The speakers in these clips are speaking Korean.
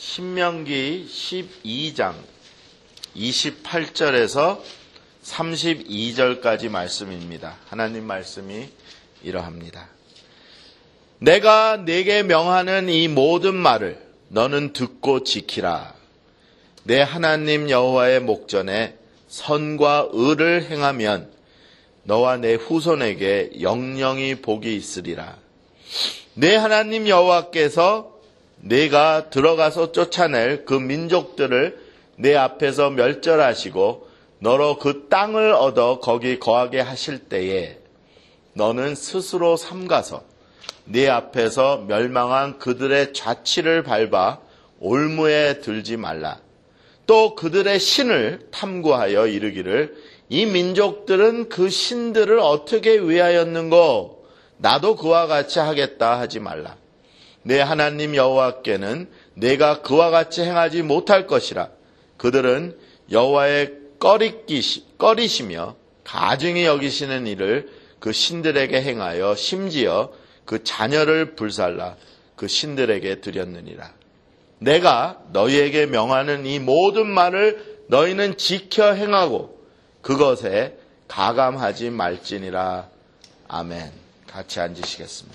신명기 12장 28절에서 32절까지 말씀입니다. 하나님 말씀이 이러합니다. 내가 네게 명하는 이 모든 말을 너는 듣고 지키라. 내 하나님 여호와의 목전에 선과 의를 행하면 너와 내 후손에게 영영이 복이 있으리라. 내 하나님 여호와께서 내가 들어가서 쫓아낼 그 민족들을 내 앞에서 멸절하시고 너로 그 땅을 얻어 거기 거하게 하실 때에 너는 스스로 삼가서 네 앞에서 멸망한 그들의 좌치를 밟아 올무에 들지 말라. 또 그들의 신을 탐구하여 이르기를 이 민족들은 그 신들을 어떻게 위하였는고 나도 그와 같이 하겠다 하지 말라. 내 하나님 여호와께는 내가 그와 같이 행하지 못할 것이라. 그들은 여호와의 꺼리시며 가증히 여기시는 일을 그 신들에게 행하여 심지어 그 자녀를 불살라 그 신들에게 드렸느니라. 내가 너희에게 명하는 이 모든 말을 너희는 지켜 행하고 그것에 가감하지 말지니라. 아멘. 같이 앉으시겠습니다.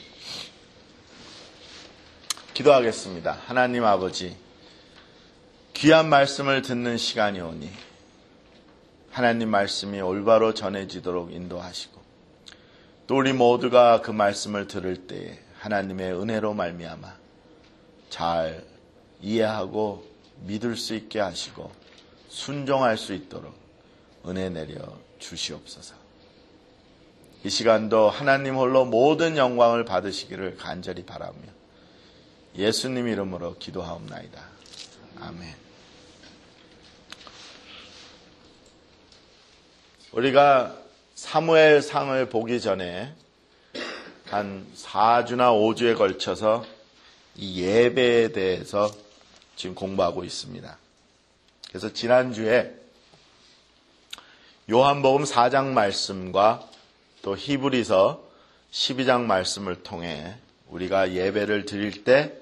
기도하겠습니다. 하나님 아버지, 귀한 말씀을 듣는 시간이 오니 하나님 말씀이 올바로 전해지도록 인도하시고 또 우리 모두가 그 말씀을 들을 때에 하나님의 은혜로 말미암아 잘 이해하고 믿을 수 있게 하시고 순종할 수 있도록 은혜 내려 주시옵소서. 이 시간도 하나님 홀로 모든 영광을 받으시기를 간절히 바라며 예수님 이름으로 기도하옵나이다. 아멘. 우리가 사무엘상을 보기 전에 한 4주나 5주에 걸쳐서 이 예배에 대해서 지금 공부하고 있습니다. 그래서 지난주에 요한복음 4장 말씀과 또 히브리서 12장 말씀을 통해 우리가 예배를 드릴 때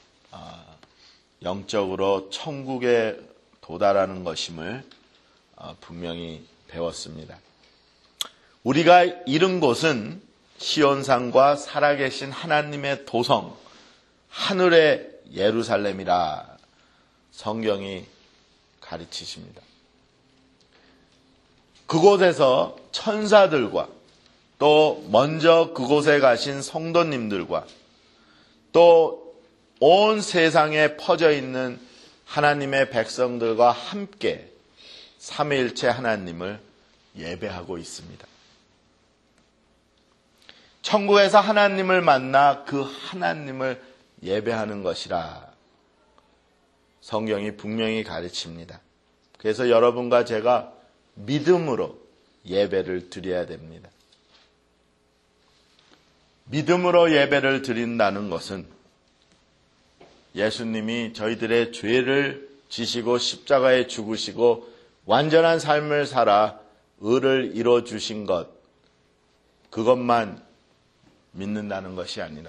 영적으로 천국에 도달하는 것임을 분명히 배웠습니다. 우리가 이른 곳은 시온산과 살아계신 하나님의 도성 하늘의 예루살렘이라 성경이 가르치십니다. 그곳에서 천사들과 또 먼저 그곳에 가신 성도님들과 또 온 세상에 퍼져 있는 하나님의 백성들과 함께 삼위일체 하나님을 예배하고 있습니다. 천국에서 하나님을 만나 그 하나님을 예배하는 것이라 성경이 분명히 가르칩니다. 그래서 여러분과 제가 믿음으로 예배를 드려야 됩니다. 믿음으로 예배를 드린다는 것은 예수님이 저희들의 죄를 지시고 십자가에 죽으시고 완전한 삶을 살아 의를 이뤄주신 것, 그것만 믿는다는 것이 아니라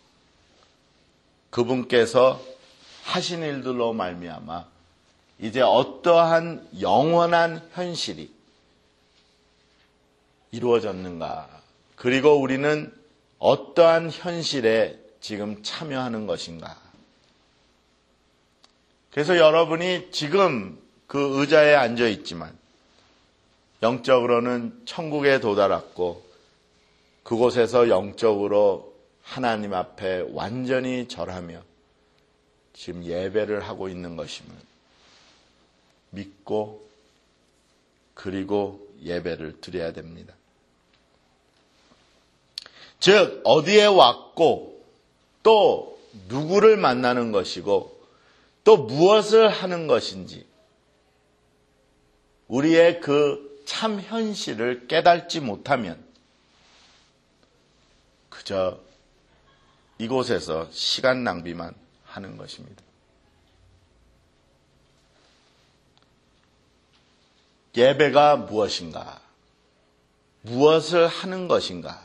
그분께서 하신 일들로 말미암아 이제 어떠한 영원한 현실이 이루어졌는가, 그리고 우리는 어떠한 현실에 지금 참여하는 것인가. 그래서 여러분이 지금 그 의자에 앉아 있지만 영적으로는 천국에 도달했고 그곳에서 영적으로 하나님 앞에 완전히 절하며 지금 예배를 하고 있는 것임을 믿고 그리고 예배를 드려야 됩니다. 즉 어디에 왔고 또 누구를 만나는 것이고 또 무엇을 하는 것인지 우리의 그 참 현실을 깨닫지 못하면 그저 이곳에서 시간 낭비만 하는 것입니다. 예배가 무엇인가? 무엇을 하는 것인가?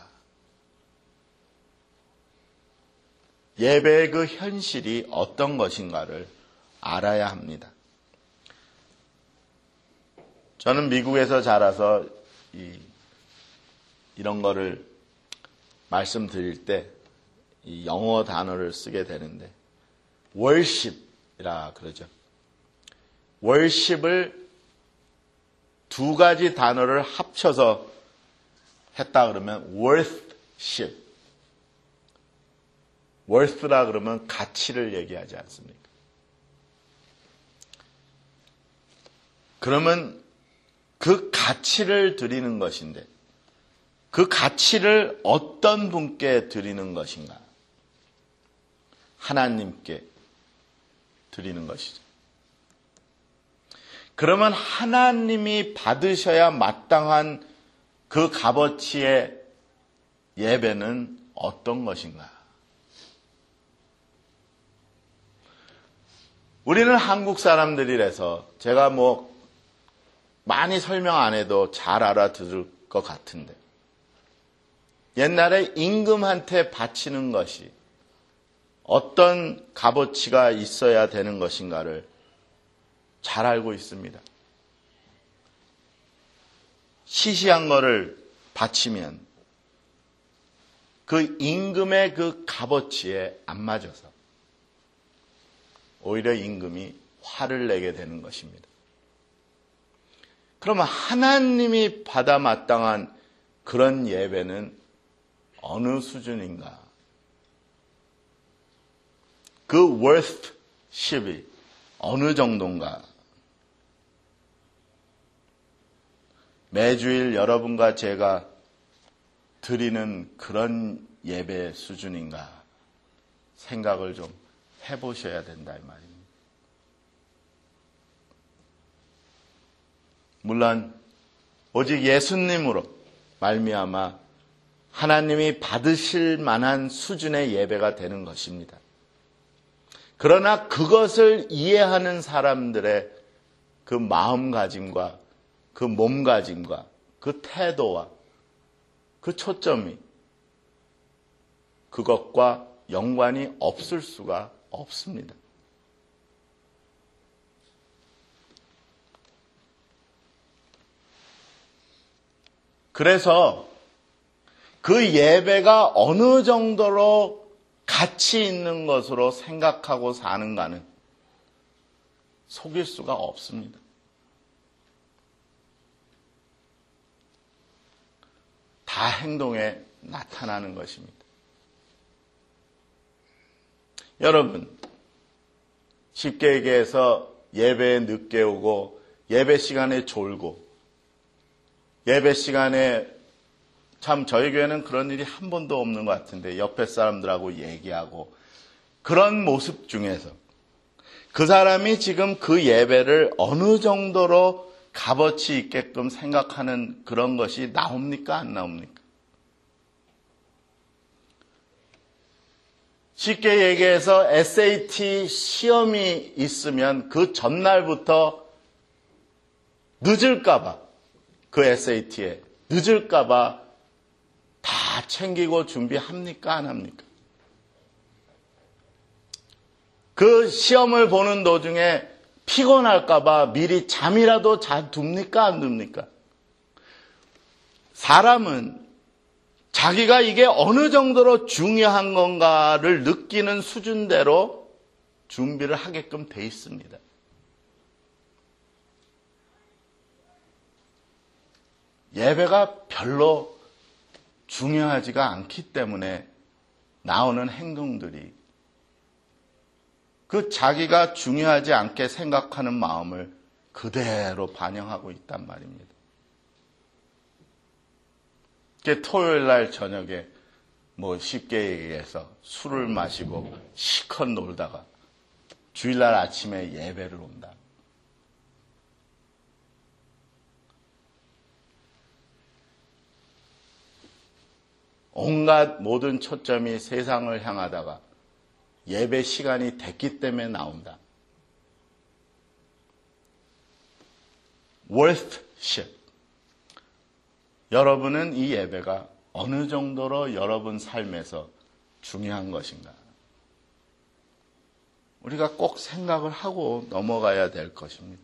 예배의 그 현실이 어떤 것인가를 알아야 합니다. 저는 미국에서 자라서 이런 거를 말씀드릴 때 이 영어 단어를 쓰게 되는데 worship이라 그러죠. worship을 두 가지 단어를 합쳐서 했다 그러면 worthship. worth라 그러면 가치를 얘기하지 않습니까? 그러면 그 가치를 드리는 것인데 그 가치를 어떤 분께 드리는 것인가? 하나님께 드리는 것이죠. 그러면 하나님이 받으셔야 마땅한 그 값어치의 예배는 어떤 것인가? 우리는 한국 사람들이라서 제가 많이 설명 안 해도 잘 알아들을 것 같은데 옛날에 임금한테 바치는 것이 어떤 값어치가 있어야 되는 것인가를 잘 알고 있습니다. 시시한 거를 바치면 그 임금의 그 값어치에 안 맞아서 오히려 임금이 화를 내게 되는 것입니다. 그러면 하나님이 받아 마땅한 그런 예배는 어느 수준인가? 그 worthship이 어느 정도인가? 매주일 여러분과 제가 드리는 그런 예배 수준인가? 생각을 좀 해보셔야 된다 이 말입니다. 물론 오직 예수님으로 말미암아 하나님이 받으실 만한 수준의 예배가 되는 것입니다. 그러나 그것을 이해하는 사람들의 그 마음가짐과 그 몸가짐과 그 태도와 그 초점이 그것과 연관이 없을 수가 없습니다. 그래서 그 예배가 어느 정도로 가치 있는 것으로 생각하고 사는가는 속일 수가 없습니다. 다 행동에 나타나는 것입니다. 여러분, 쉽게 얘기해서 예배에 늦게 오고 예배 시간에 졸고 예배 시간에 참 저희 교회는 그런 일이 한 번도 없는 것 같은데 옆에 사람들하고 얘기하고 그런 모습 중에서 그 사람이 지금 그 예배를 어느 정도로 값어치 있게끔 생각하는 그런 것이 나옵니까? 안 나옵니까? 쉽게 얘기해서 SAT 시험이 있으면 그 전날부터 늦을까봐 그 SAT에 늦을까봐 다 챙기고 준비합니까? 안 합니까? 그 시험을 보는 도중에 피곤할까봐 미리 잠이라도 둡니까? 안 둡니까? 사람은 자기가 이게 어느 정도로 중요한 건가를 느끼는 수준대로 준비를 하게끔 돼 있습니다. 예배가 별로 중요하지가 않기 때문에 나오는 행동들이 그 자기가 중요하지 않게 생각하는 마음을 그대로 반영하고 있단 말입니다. 토요일 날 저녁에 쉽게 얘기해서 술을 마시고 실컷 놀다가 주일날 아침에 예배를 온다. 온갖 모든 초점이 세상을 향하다가 예배 시간이 됐기 때문에 나온다. worthship. 여러분은 이 예배가 어느 정도로 여러분 삶에서 중요한 것인가? 우리가 꼭 생각을 하고 넘어가야 될 것입니다.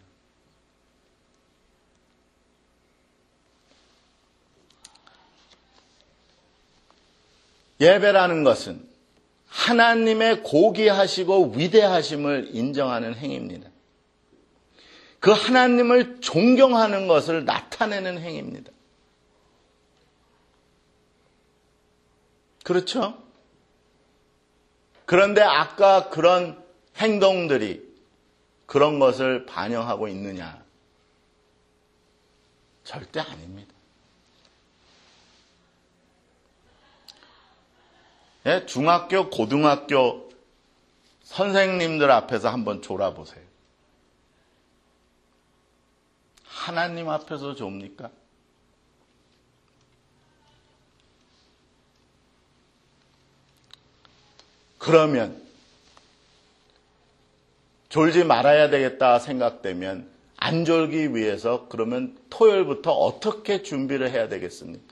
예배라는 것은 하나님의 고귀하시고 위대하심을 인정하는 행위입니다. 그 하나님을 존경하는 것을 나타내는 행위입니다. 그렇죠? 그런데 아까 그런 행동들이 그런 것을 반영하고 있느냐? 절대 아닙니다. 중학교, 고등학교 선생님들 앞에서 한번 졸아보세요. 하나님 앞에서 좁니까? 그러면 졸지 말아야 되겠다 생각되면 안 졸기 위해서 그러면 토요일부터 어떻게 준비를 해야 되겠습니까?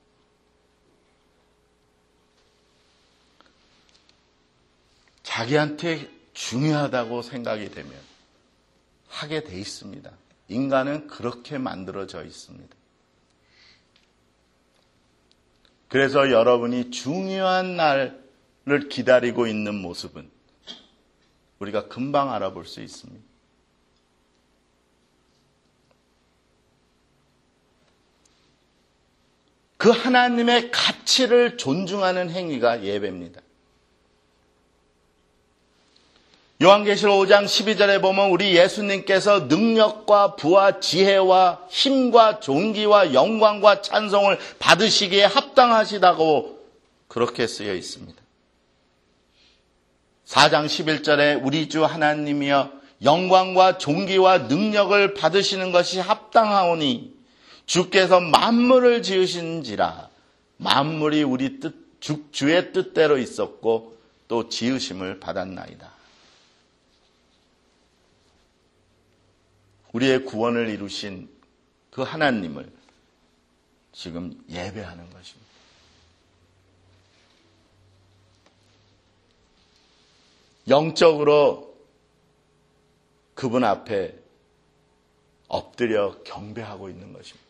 자기한테 중요하다고 생각이 되면 하게 돼 있습니다. 인간은 그렇게 만들어져 있습니다. 그래서 여러분이 중요한 날을 기다리고 있는 모습은 우리가 금방 알아볼 수 있습니다. 그 하나님의 가치를 존중하는 행위가 예배입니다. 요한계시록 5장 12절에 보면 우리 예수님께서 능력과 부와 지혜와 힘과 존귀와 영광과 찬송을 받으시기에 합당하시다고 그렇게 쓰여 있습니다. 4장 11절에 우리 주 하나님이여 영광과 존귀와 능력을 받으시는 것이 합당하오니 주께서 만물을 지으신지라 만물이 우리 주의 뜻대로 있었고 또 지으심을 받았나이다. 우리의 구원을 이루신 그 하나님을 지금 예배하는 것입니다. 영적으로 그분 앞에 엎드려 경배하고 있는 것입니다.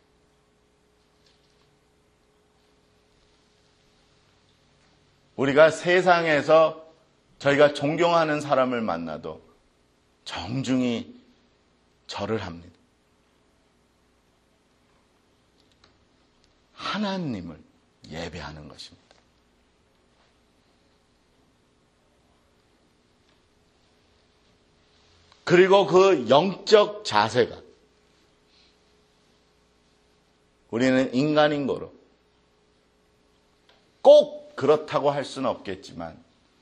우리가 세상에서 저희가 존경하는 사람을 만나도 정중히 절을 합니다. 하나님을 예배하는 것입니다. 그리고 그 영적 자세가 우리는 인간인 거로 꼭 그렇다고 할 수는 없겠지만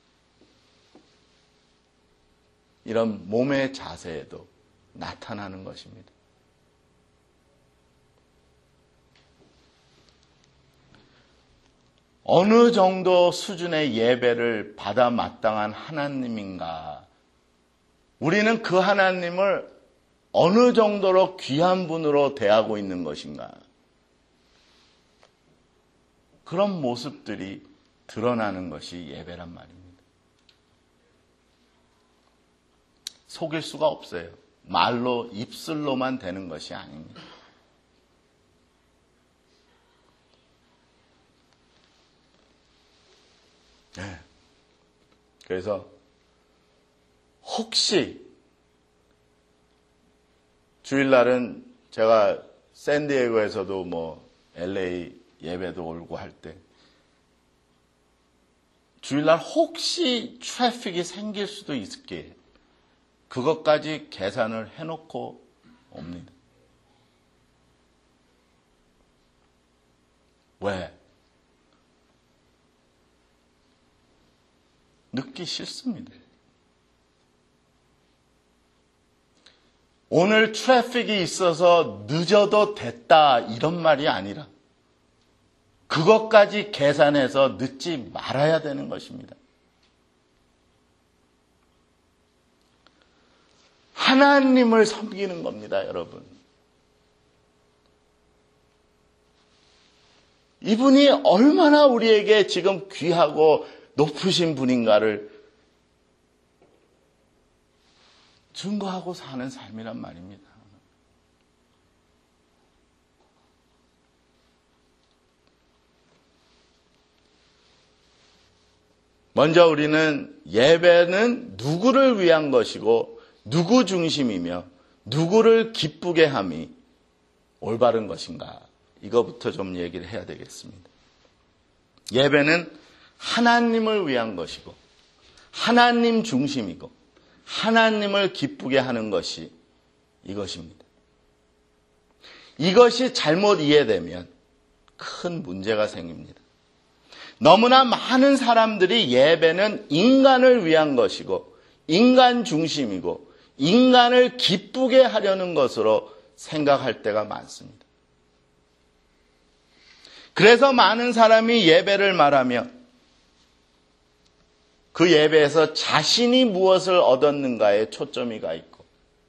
이런 몸의 자세에도 나타나는 것입니다. 어느 정도 수준의 예배를 받아 마땅한 하나님인가? 우리는 그 하나님을 어느 정도로 귀한 분으로 대하고 있는 것인가? 그런 모습들이 드러나는 것이 예배란 말입니다. 속일 수가 없어요. 말로, 입술로만 되는 것이 아닙니다. 네. 그래서 혹시 주일날은 제가 샌디에고에서도 LA 예배도 올고 할 때 주일날 혹시 트래픽이 생길 수도 있게 그것까지 계산을 해놓고 옵니다. 왜? 늦기 싫습니다. 오늘 트래픽이 있어서 늦어도 됐다 이런 말이 아니라 그것까지 계산해서 늦지 말아야 되는 것입니다. 하나님을 섬기는 겁니다, 여러분. 이분이 얼마나 우리에게 지금 귀하고 높으신 분인가를 증거하고 사는 삶이란 말입니다. 먼저 우리는 예배는 누구를 위한 것이고 누구 중심이며 누구를 기쁘게 함이 올바른 것인가, 이거부터 좀 얘기를 해야 되겠습니다. 예배는 하나님을 위한 것이고 하나님 중심이고 하나님을 기쁘게 하는 것이 이것입니다. 이것이 잘못 이해되면 큰 문제가 생깁니다. 너무나 많은 사람들이 예배는 인간을 위한 것이고 인간 중심이고 인간을 기쁘게 하려는 것으로 생각할 때가 많습니다. 그래서 많은 사람이 예배를 말하며 그 예배에서 자신이 무엇을 얻었는가에 초점이 가 있고,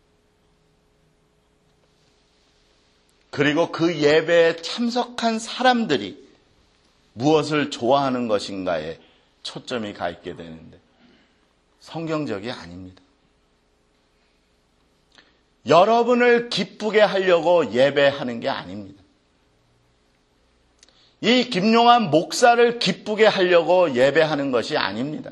그리고 그 예배에 참석한 사람들이 무엇을 좋아하는 것인가에 초점이 가 있게 되는데 성경적이 아닙니다. 여러분을 기쁘게 하려고 예배하는 게 아닙니다. 이 김용환 목사를 기쁘게 하려고 예배하는 것이 아닙니다.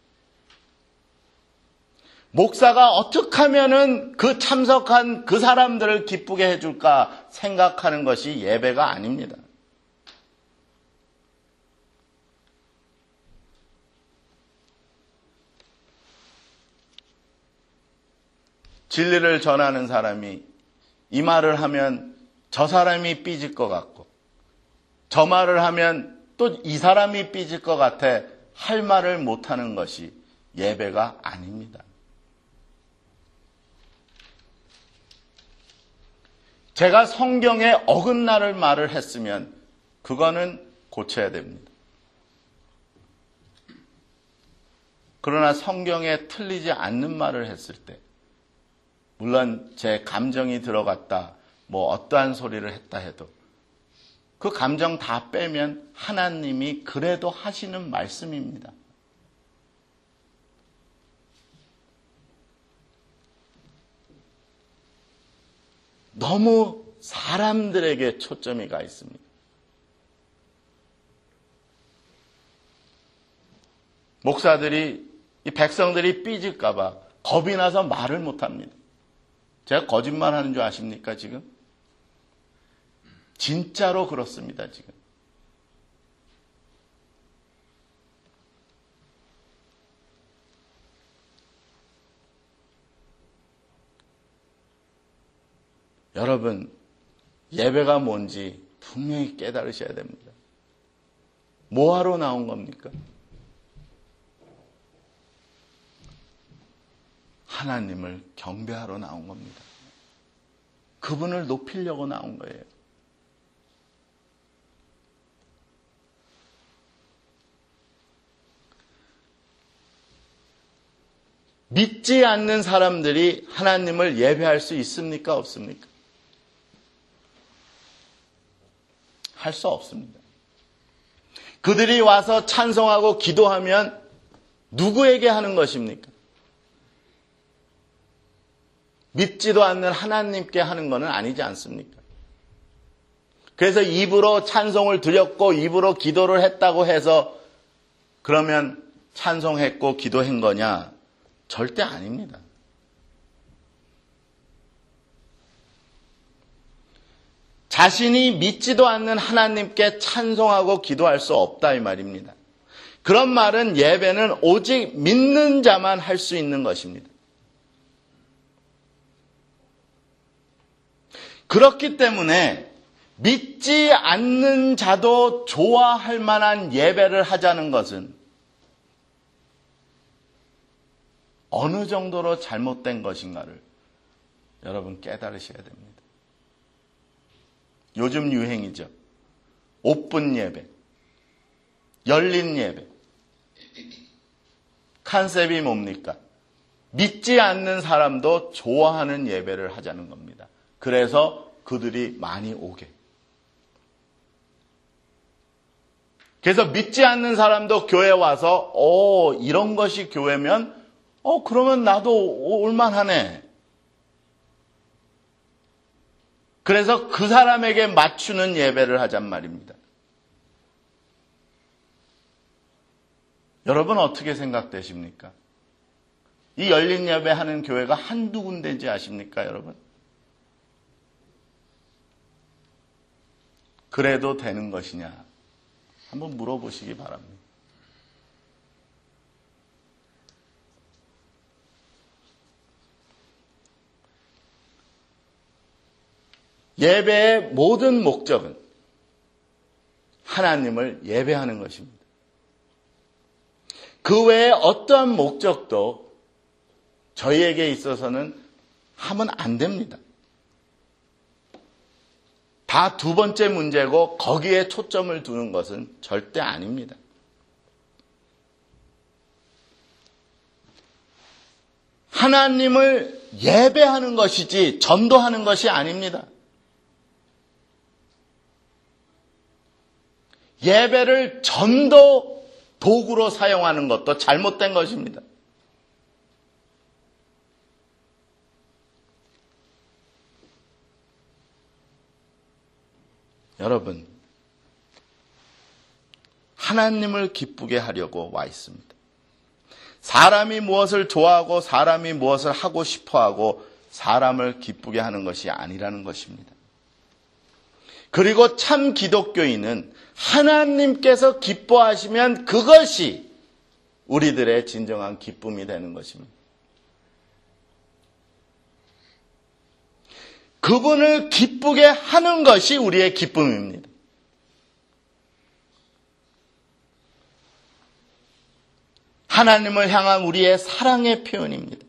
목사가 어떻게 하면은 그 참석한 그 사람들을 기쁘게 해줄까 생각하는 것이 예배가 아닙니다. 진리를 전하는 사람이 이 말을 하면 저 사람이 삐질 것 같고, 저 말을 하면 또 이 사람이 삐질 것 같아 할 말을 못하는 것이 예배가 아닙니다. 제가 성경에 어긋나는 말을 했으면 그거는 고쳐야 됩니다. 그러나 성경에 틀리지 않는 말을 했을 때, 물론 제 감정이 들어갔다, 뭐 어떠한 소리를 했다 해도 그 감정 다 빼면 하나님이 그래도 하시는 말씀입니다. 너무 사람들에게 초점이 가 있습니다. 목사들이, 이 백성들이 삐질까 봐 겁이 나서 말을 못합니다. 제가 거짓말하는 줄 아십니까 지금? 진짜로 그렇습니다 지금. 여러분, 예배가 뭔지 분명히 깨달으셔야 됩니다. 뭐하러 나온 겁니까? 하나님을 경배하러 나온 겁니다. 그분을 높이려고 나온 거예요. 믿지 않는 사람들이 하나님을 예배할 수 있습니까? 없습니까? 할 수 없습니다. 그들이 와서 찬송하고 기도하면 누구에게 하는 것입니까? 믿지도 않는 하나님께 하는 것은 아니지 않습니까? 그래서 입으로 찬송을 드렸고 입으로 기도를 했다고 해서 그러면 찬송했고 기도한 거냐? 절대 아닙니다. 자신이 믿지도 않는 하나님께 찬송하고 기도할 수 없다 이 말입니다. 그런 말은 예배는 오직 믿는 자만 할 수 있는 것입니다. 그렇기 때문에 믿지 않는 자도 좋아할 만한 예배를 하자는 것은 어느 정도로 잘못된 것인가를 여러분 깨달으셔야 됩니다. 요즘 유행이죠. 오픈 예배, 열린 예배. 컨셉이 뭡니까? 믿지 않는 사람도 좋아하는 예배를 하자는 겁니다. 그래서 그들이 많이 오게. 그래서 믿지 않는 사람도 교회 와서 이런 것이 교회면 그러면 나도 올만하네. 그래서 그 사람에게 맞추는 예배를 하잔 말입니다. 여러분 어떻게 생각되십니까? 이 열린 예배 하는 교회가 한두 군데인지 아십니까, 여러분? 그래도 되는 것이냐? 한번 물어보시기 바랍니다. 예배의 모든 목적은 하나님을 예배하는 것입니다. 그 외에 어떠한 목적도 저희에게 있어서는 하면 안 됩니다. 다 두 번째 문제고 거기에 초점을 두는 것은 절대 아닙니다. 하나님을 예배하는 것이지 전도하는 것이 아닙니다. 예배를 전도 도구로 사용하는 것도 잘못된 것입니다. 여러분, 하나님을 기쁘게 하려고 와 있습니다. 사람이 무엇을 좋아하고 사람이 무엇을 하고 싶어하고 사람을 기쁘게 하는 것이 아니라는 것입니다. 그리고 참 기독교인은 하나님께서 기뻐하시면 그것이 우리들의 진정한 기쁨이 되는 것입니다. 그분을 기쁘게 하는 것이 우리의 기쁨입니다. 하나님을 향한 우리의 사랑의 표현입니다.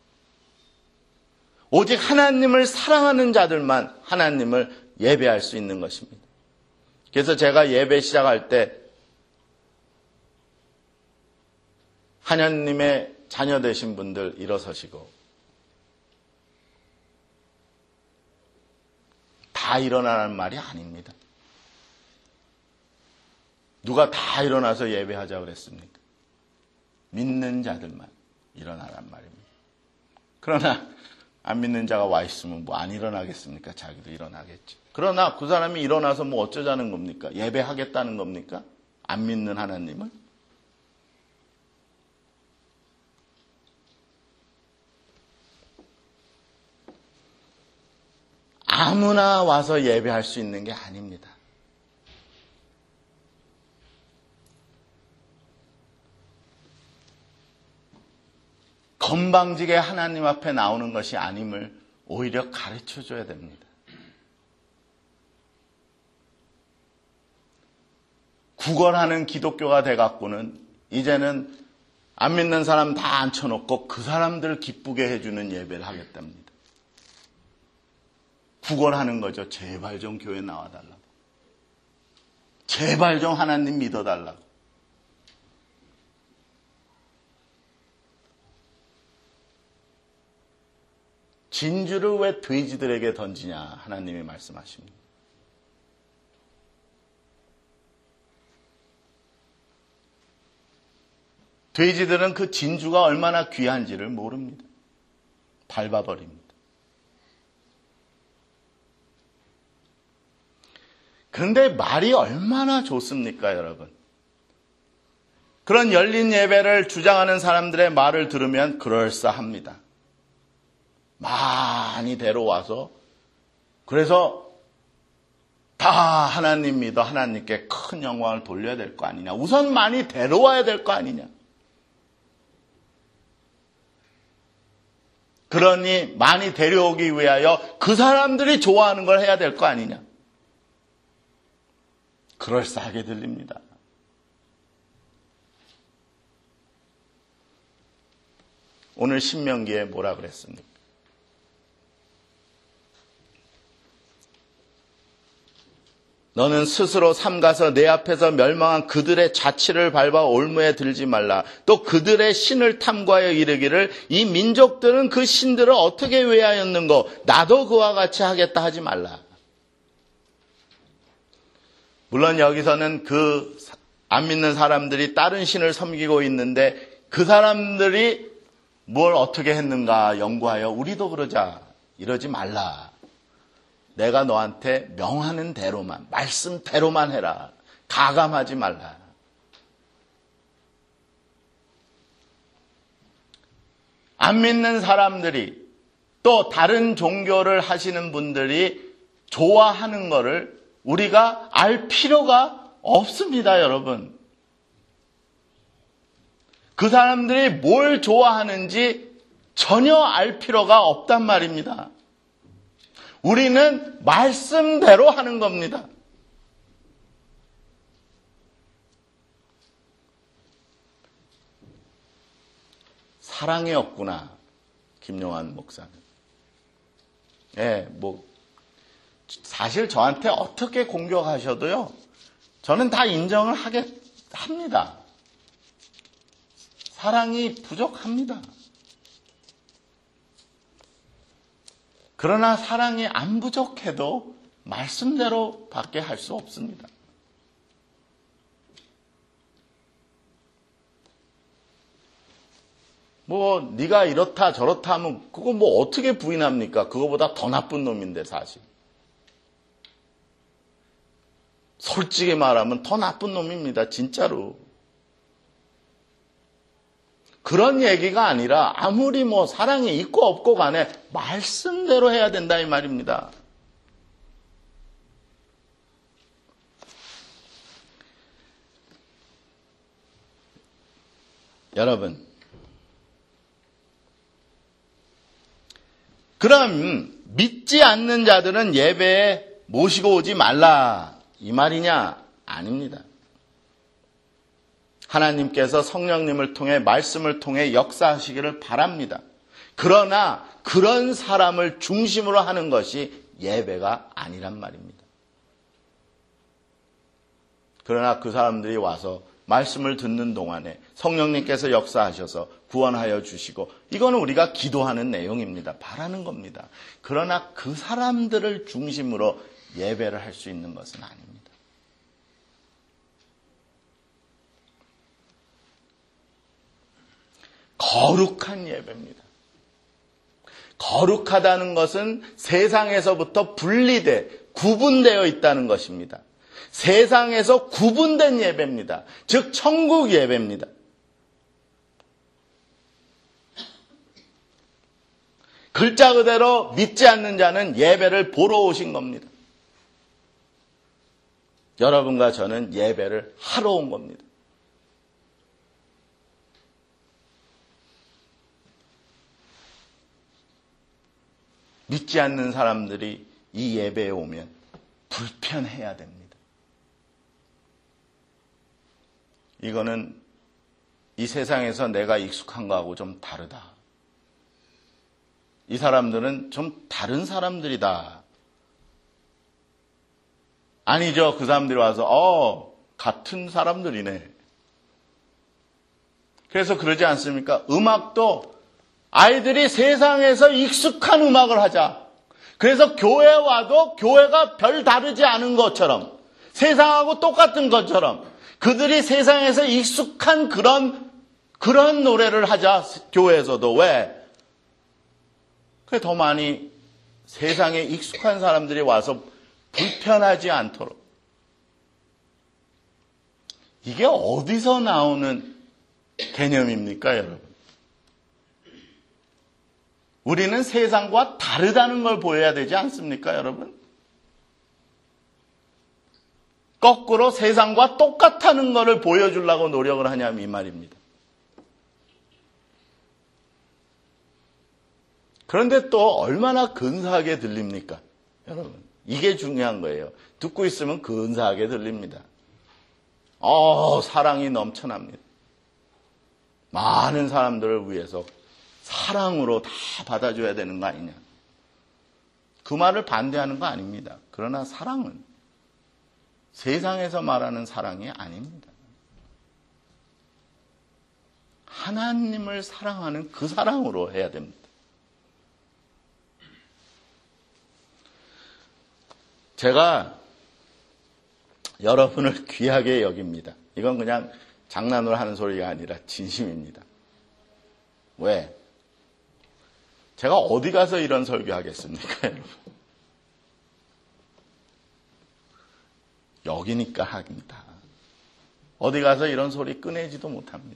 오직 하나님을 사랑하는 자들만 하나님을 예배할 수 있는 것입니다. 그래서 제가 예배 시작할 때 하나님의 자녀 되신 분들 일어서시고 다 일어나라는 말이 아닙니다. 누가 다 일어나서 예배하자고 그랬습니까? 믿는 자들만 일어나란 말입니다. 그러나 안 믿는 자가 와 있으면 뭐 안 일어나겠습니까? 자기도 일어나겠지. 그러나 그 사람이 일어나서 뭐 어쩌자는 겁니까? 예배하겠다는 겁니까? 안 믿는 하나님을? 아무나 와서 예배할 수 있는 게 아닙니다. 건방지게 하나님 앞에 나오는 것이 아님을 오히려 가르쳐줘야 됩니다. 구걸하는 기독교가 돼갖고는 이제는 안 믿는 사람 다 앉혀놓고 그 사람들 기쁘게 해주는 예배를 하겠답니다. 구걸하는 거죠. 제발 좀 교회 나와달라고. 제발 좀 하나님 믿어달라고. 진주를 왜 돼지들에게 던지냐 하나님이 말씀하십니다. 돼지들은 그 진주가 얼마나 귀한지를 모릅니다. 밟아버립니다. 그런데 말이 얼마나 좋습니까, 여러분? 그런 열린 예배를 주장하는 사람들의 말을 들으면 그럴싸합니다. 많이 데려와서 그래서 다 하나님 믿어 하나님께 큰 영광을 돌려야 될 거 아니냐. 우선 많이 데려와야 될 거 아니냐. 그러니 많이 데려오기 위하여 그 사람들이 좋아하는 걸 해야 될 거 아니냐. 그럴싸하게 들립니다. 오늘 신명기에 뭐라 그랬습니까? 너는 스스로 삼가서 내 앞에서 멸망한 그들의 자취를 밟아 올무에 들지 말라. 또 그들의 신을 탐구하여 이르기를 이 민족들은 그 신들을 어떻게 외하였는고 나도 그와 같이 하겠다 하지 말라. 물론 여기서는 그 안 믿는 사람들이 다른 신을 섬기고 있는데 그 사람들이 뭘 어떻게 했는가 연구하여 우리도 그러자 이러지 말라. 내가 너한테 명하는 대로만, 말씀대로만 해라. 가감하지 말라. 안 믿는 사람들이 또 다른 종교를 하시는 분들이 좋아하는 것을 우리가 알 필요가 없습니다, 여러분. 그 사람들이 뭘 좋아하는지 전혀 알 필요가 없단 말입니다. 우리는 말씀대로 하는 겁니다. 사랑이 없구나, 김용환 목사는. 사실 저한테 어떻게 공격하셔도요, 저는 다 인정을 합니다. 사랑이 부족합니다. 그러나 사랑이 안 부족해도 말씀대로 밖에 할 수 없습니다. 네가 이렇다 저렇다 하면 그거 어떻게 부인합니까? 그거보다 더 나쁜 놈인데 사실. 솔직히 말하면 더 나쁜 놈입니다. 진짜로. 그런 얘기가 아니라 아무리 사랑이 있고 없고 간에 말씀대로 해야 된다 이 말입니다. 여러분, 그럼 믿지 않는 자들은 예배에 모시고 오지 말라 이 말이냐? 아닙니다. 하나님께서 성령님을 통해 말씀을 통해 역사하시기를 바랍니다. 그러나 그런 사람을 중심으로 하는 것이 예배가 아니란 말입니다. 그러나 그 사람들이 와서 말씀을 듣는 동안에 성령님께서 역사하셔서 구원하여 주시고, 이거는 우리가 기도하는 내용입니다. 바라는 겁니다. 그러나 그 사람들을 중심으로 예배를 할 수 있는 것은 아닙니다. 거룩한 예배입니다. 거룩하다는 것은 세상에서부터 구분되어 있다는 것입니다. 세상에서 구분된 예배입니다. 즉 천국 예배입니다. 글자 그대로 믿지 않는 자는 예배를 보러 오신 겁니다. 여러분과 저는 예배를 하러 온 겁니다. 믿지 않는 사람들이 이 예배에 오면 불편해야 됩니다. 이거는 이 세상에서 내가 익숙한 거하고 좀 다르다. 이 사람들은 좀 다른 사람들이다. 아니죠. 그 사람들이 와서 같은 사람들이네. 그래서 그러지 않습니까? 음악도 아이들이 세상에서 익숙한 음악을 하자. 그래서 교회 와도 교회가 별 다르지 않은 것처럼, 세상하고 똑같은 것처럼 그들이 세상에서 익숙한 그런 노래를 하자. 교회에서도. 왜? 그래 더 많이 세상에 익숙한 사람들이 와서 불편하지 않도록. 이게 어디서 나오는 개념입니까, 여러분? 우리는 세상과 다르다는 걸 보여야 되지 않습니까, 여러분? 거꾸로 세상과 똑같다는 것을 보여주려고 노력을 하냐면 이 말입니다. 그런데 또 얼마나 근사하게 들립니까, 여러분? 이게 중요한 거예요. 듣고 있으면 근사하게 들립니다. 사랑이 넘쳐납니다. 많은 사람들을 위해서 사랑으로 다 받아줘야 되는 거 아니냐. 그 말을 반대하는 거 아닙니다. 그러나 사랑은 세상에서 말하는 사랑이 아닙니다. 하나님을 사랑하는 그 사랑으로 해야 됩니다. 제가 여러분을 귀하게 여깁니다. 이건 그냥 장난으로 하는 소리가 아니라 진심입니다. 왜? 제가 어디 가서 이런 설교하겠습니까, 여러분? 여기니까 합니다. 어디 가서 이런 소리 꺼내지도 못합니다.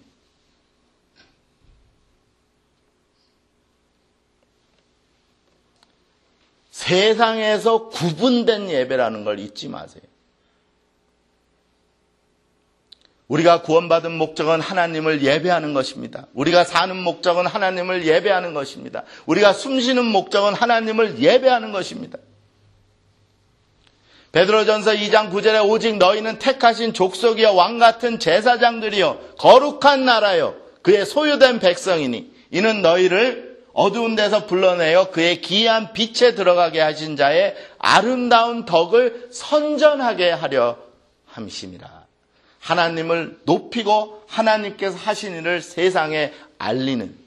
세상에서 구분된 예배라는 걸 잊지 마세요. 우리가 구원받은 목적은 하나님을 예배하는 것입니다. 우리가 사는 목적은 하나님을 예배하는 것입니다. 우리가 숨쉬는 목적은 하나님을 예배하는 것입니다. 베드로전서 2장 9절에 오직 너희는 택하신 족속이여 왕같은 제사장들이여 거룩한 나라여 그의 소유된 백성이니 이는 너희를 어두운 데서 불러내어 그의 기이한 빛에 들어가게 하신 자의 아름다운 덕을 선전하게 하려 함심이라. 하나님을 높이고 하나님께서 하신 일을 세상에 알리는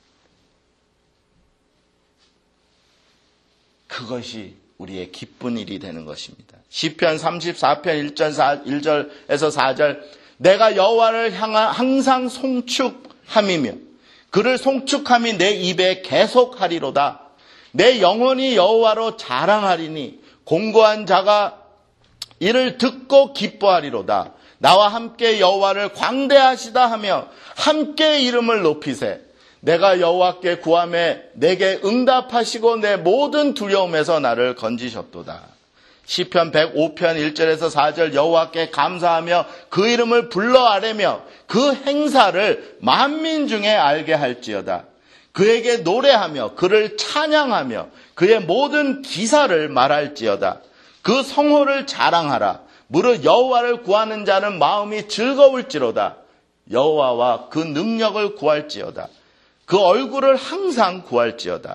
그것이 우리의 기쁜 일이 되는 것입니다. 시편 34편 1절에서 4절 내가 여호와를 향한 항상 송축함이며 그를 송축함이 내 입에 계속하리로다. 내 영혼이 여호와로 자랑하리니 공고한 자가 이를 듣고 기뻐하리로다. 나와 함께 여호와를 광대하시다 하며 함께 이름을 높이세. 내가 여호와께 구하매 내게 응답하시고 내 모든 두려움에서 나를 건지셨도다. 시편 105편 1절에서 4절 여호와께 감사하며 그 이름을 불러 아뢰며 그 행사를 만민 중에 알게 할지어다. 그에게 노래하며 그를 찬양하며 그의 모든 기사를 말할지어다. 그 성호를 자랑하라. 무릇 여호와를 구하는 자는 마음이 즐거울지로다. 여호와와 그 능력을 구할지어다. 그 얼굴을 항상 구할지어다.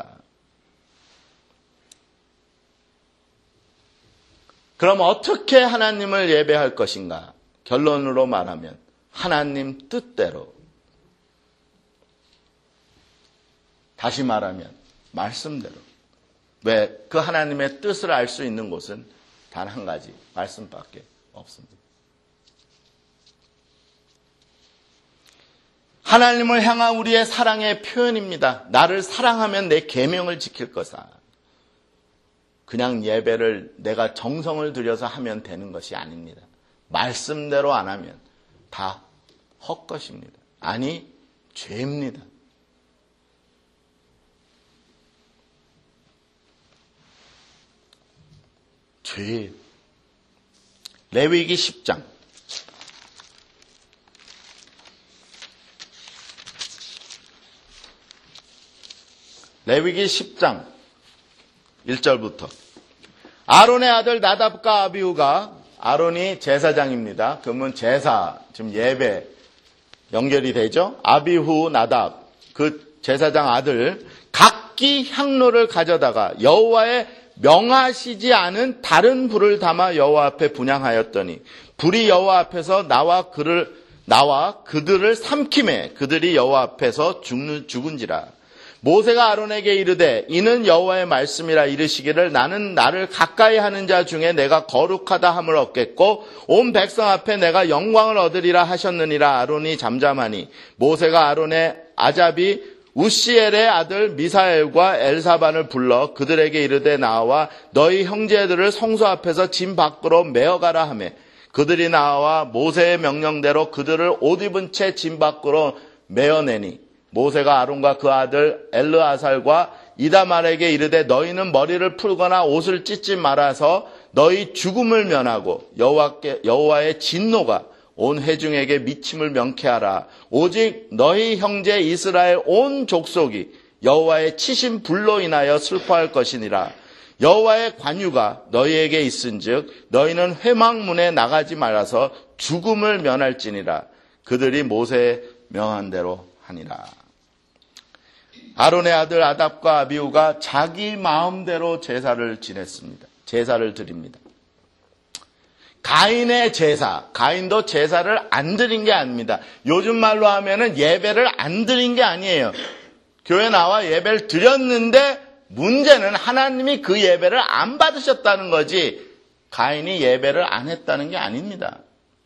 그럼 어떻게 하나님을 예배할 것인가? 결론으로 말하면 하나님 뜻대로. 다시 말하면 말씀대로. 왜? 그 하나님의 뜻을 알 수 있는 곳은 단 한 가지, 말씀밖에 없습니다. 하나님을 향한 우리의 사랑의 표현입니다. 나를 사랑하면 내 계명을 지킬 거사. 그냥 예배를 내가 정성을 들여서 하면 되는 것이 아닙니다. 말씀대로 안 하면 다 헛것입니다. 아니, 죄입니다. 죄. 레위기 10장. 레위기 10장 1절부터 아론의 아들 나답과 아비후가 아론이 제사장입니다. 그러면 제사, 지금 예배 연결이 되죠. 아비후, 나답, 그 제사장 아들 각기 향로를 가져다가 여호와의 명하시지 않은 다른 불을 담아 여호와 앞에 분향하였더니 불이 여호와 앞에서 나와 그들을 삼키매 그들이 여호와 앞에서 죽은지라. 모세가 아론에게 이르되 이는 여호와의 말씀이라 이르시기를 나는 나를 가까이 하는 자 중에 내가 거룩하다 함을 얻겠고 온 백성 앞에 내가 영광을 얻으리라 하셨느니라. 아론이 잠잠하니 모세가 아론의 아잡이 우시엘의 아들 미사엘과 엘사반을 불러 그들에게 이르되 나와 너희 형제들을 성소 앞에서 짐 밖으로 메어가라 하매 그들이 나와 모세의 명령대로 그들을 옷 입은 채 짐 밖으로 메어내니 모세가 아론과 그 아들 엘르아살과 이다말에게 이르되 너희는 머리를 풀거나 옷을 찢지 말아서 너희 죽음을 면하고 여호와의 진노가 온 회중에게 미침을 명쾌하라. 오직 너희 형제 이스라엘 온 족속이 여호와의 치신 불로 인하여 슬퍼할 것이니라. 여호와의 관유가 너희에게 있은즉 너희는 회막문에 나가지 말아서 죽음을 면할지니라. 그들이 모세의 명한 대로 하니라. 아론의 아들 아답과 아비후가 자기 마음대로 제사를 지냈습니다. 제사를 드립니다. 가인의 제사, 가인도 제사를 안 드린 게 아닙니다. 요즘 말로 하면은 예배를 안 드린 게 아니에요. 교회 나와 예배를 드렸는데 문제는 하나님이 그 예배를 안 받으셨다는 거지 가인이 예배를 안 했다는 게 아닙니다.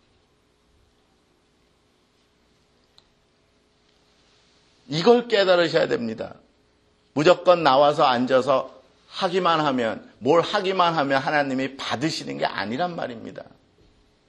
이걸 깨달으셔야 됩니다. 무조건 나와서 앉아서 하기만 하면, 뭘 하기만 하면 하나님이 받으시는 게 아니란 말입니다.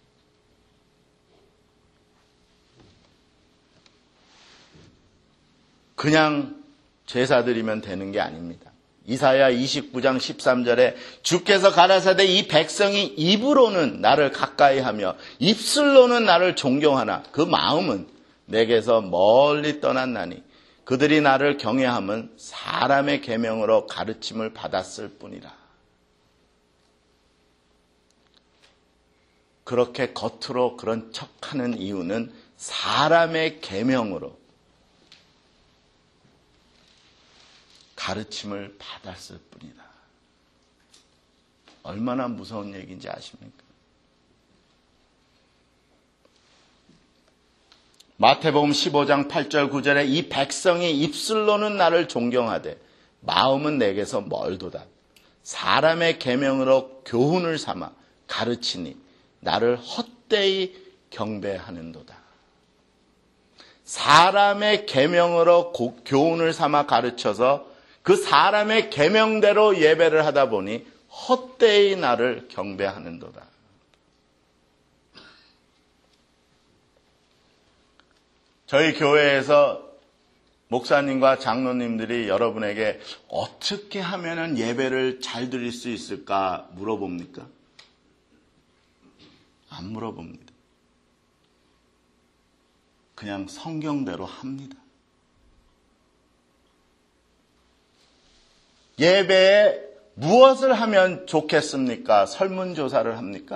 그냥 제사 드리면 되는 게 아닙니다. 이사야 29장 13절에 주께서 가라사대 이 백성이 입으로는 나를 가까이하며 입술로는 나를 존경하나 그 마음은 내게서 멀리 떠났나니 그들이 나를 경외함은 사람의 계명으로 가르침을 받았을 뿐이라. 그렇게 겉으로 그런 척하는 이유는 사람의 계명으로 가르침을 받았을 뿐이다. 얼마나 무서운 얘기인지 아십니까? 마태복음 15장 8절 9절에 이 백성이 입술로는 나를 존경하되 마음은 내게서 멀도다. 사람의 계명으로 교훈을 삼아 가르치니 나를 헛되이 경배하는도다. 사람의 계명으로 교훈을 삼아 가르쳐서 그 사람의 계명대로 예배를 하다 보니 헛되이 나를 경배하는도다. 저희 교회에서 목사님과 장로님들이 여러분에게 어떻게 하면 예배를 잘 드릴 수 있을까 물어봅니까? 안 물어봅니다. 그냥 성경대로 합니다. 예배에 무엇을 하면 좋겠습니까? 설문조사를 합니까?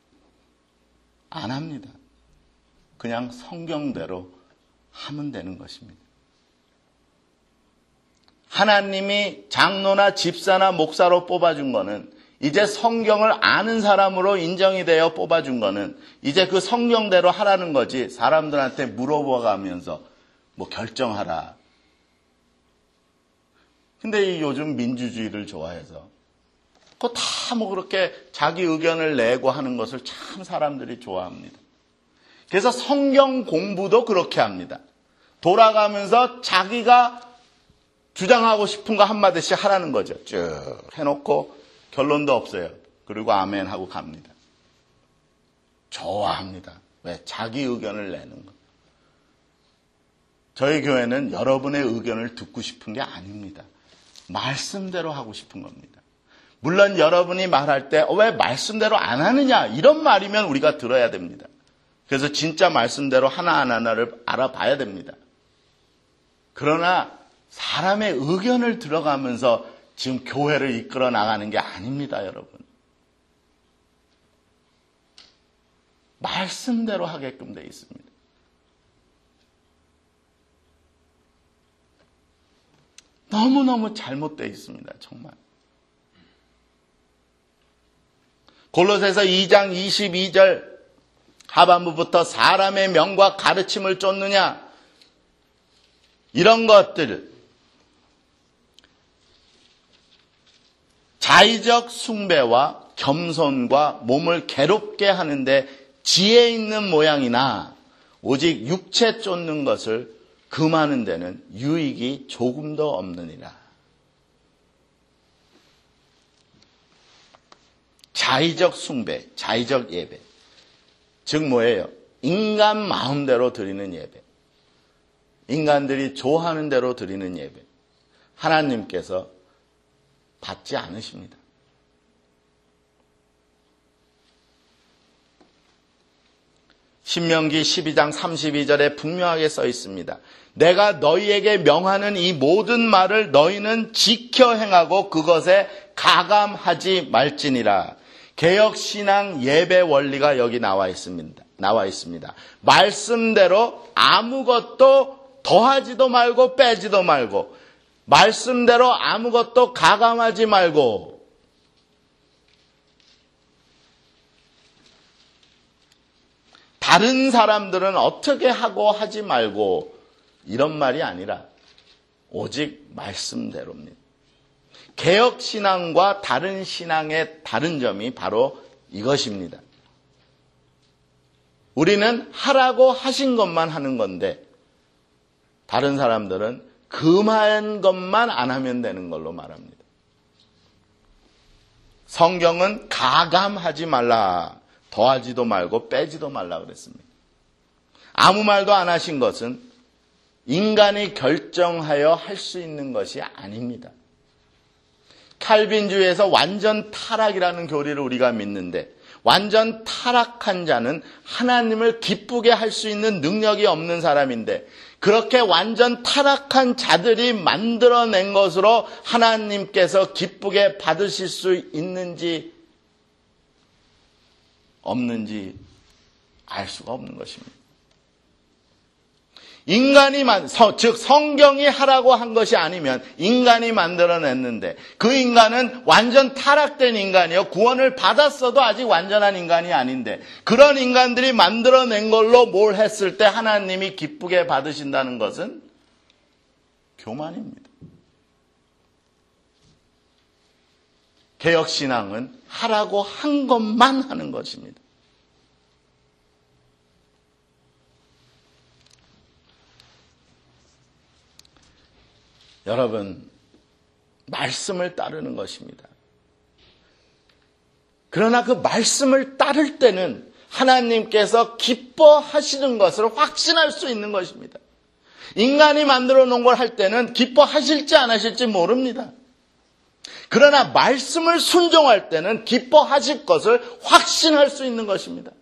안 합니다. 그냥 성경대로 하면 되는 것입니다. 하나님이 장로나 집사나 목사로 뽑아준 거는 이제 성경을 아는 사람으로 인정이 되어 뽑아준 거는 이제 그 성경대로 하라는 거지 사람들한테 물어봐가면서 뭐 결정하라. 근데 이 요즘 민주주의를 좋아해서 그거 다 뭐 그렇게 자기 의견을 내고 하는 것을 참 사람들이 좋아합니다. 그래서 성경 공부도 그렇게 합니다. 돌아가면서 자기가 주장하고 싶은 거 한마디씩 하라는 거죠. 쭉 해놓고 결론도 없어요. 그리고 아멘 하고 갑니다. 좋아합니다. 왜? 자기 의견을 내는 거. 저희 교회는 여러분의 의견을 듣고 싶은 게 아닙니다. 말씀대로 하고 싶은 겁니다. 물론 여러분이 말할 때 왜 말씀대로 안 하느냐 이런 말이면 우리가 들어야 됩니다. 그래서 진짜 말씀대로 하나하나를 알아봐야 됩니다. 그러나 사람의 의견을 들어가면서 지금 교회를 이끌어 나가는 게 아닙니다, 여러분. 말씀대로 하게끔 되어 있습니다. 너무너무 잘못되어 있습니다, 정말. 골로새서 2장 22절 하반부부터 사람의 명과 가르침을 쫓느냐 이런 것들 자의적 숭배와 겸손과 몸을 괴롭게 하는데 지혜 있는 모양이나 오직 육체 쫓는 것을 금하는 데는 유익이 조금도 없느니라. 자의적 숭배, 자의적 예배. 즉 뭐예요? 인간 마음대로 드리는 예배. 인간들이 좋아하는 대로 드리는 예배. 하나님께서 받지 않으십니다. 신명기 12장 32절에 분명하게 써 있습니다. 내가 너희에게 명하는 이 모든 말을 너희는 지켜 행하고 그것에 가감하지 말지니라. 개혁신앙 예배 원리가 여기 나와 있습니다. 말씀대로 아무것도 더하지도 말고 빼지도 말고 말씀대로 아무것도 가감하지 말고 다른 사람들은 어떻게 하고 하지 말고 이런 말이 아니라 오직 말씀대로입니다. 개혁신앙과 다른 신앙의 다른 점이 바로 이것입니다. 우리는 하라고 하신 것만 하는 건데 다른 사람들은 금한 것만 안 하면 되는 걸로 말합니다. 성경은 가감하지 말라. 더하지도 말고 빼지도 말라 그랬습니다. 아무 말도 안 하신 것은 인간이 결정하여 할 수 있는 것이 아닙니다. 칼빈주의에서 완전 타락이라는 교리를 우리가 믿는데 완전 타락한 자는 하나님을 기쁘게 할 수 있는 능력이 없는 사람인데 그렇게 완전 타락한 자들이 만들어낸 것으로 하나님께서 기쁘게 받으실 수 있는지 없는지 알 수가 없는 것입니다. 인간이 즉 성경이 하라고 한 것이 아니면 인간이 만들어냈는데 그 인간은 완전 타락된 인간이요. 구원을 받았어도 아직 완전한 인간이 아닌데 그런 인간들이 만들어낸 걸로 뭘 했을 때 하나님이 기쁘게 받으신다는 것은 교만입니다. 개혁신앙은 하라고 한 것만 하는 것입니다. 여러분, 말씀을 따르는 것입니다. 그러나 그 말씀을 따를 때는 하나님께서 기뻐하시는 것을 확신할 수 있는 것입니다. 인간이 만들어 놓은 걸 할 때는 기뻐하실지 안 하실지 모릅니다. 그러나 말씀을 순종할 때는 기뻐하실 것을 확신할 수 있는 것입니다.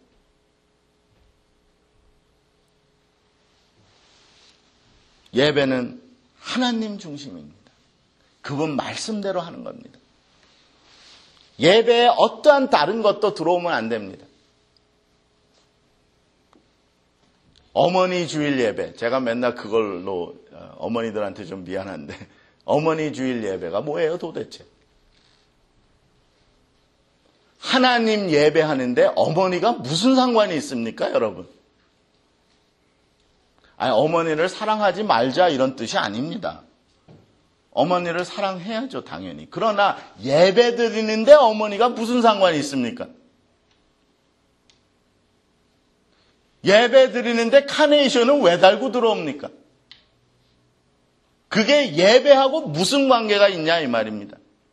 예배는 하나님 중심입니다. 그분 말씀대로 하는 겁니다. 예배에 어떠한 다른 것도 들어오면 안 됩니다. 어머니 주일 예배, 제가 맨날 그걸로 어머니들한테 좀 미안한데 어머니 주일 예배가 뭐예요 도대체? 하나님 예배하는데 어머니가 무슨 상관이 있습니까 여러분? 아니, 어머니를 사랑하지 말자 이런 뜻이 아닙니다. 어머니를 사랑해야죠, 당연히. 그러나 예배 드리는데 어머니가 무슨 상관이 있습니까? 예배 드리는데 카네이션은 왜 달고 들어옵니까? 그게 예배하고 무슨 관계가 있냐 이 말입니다.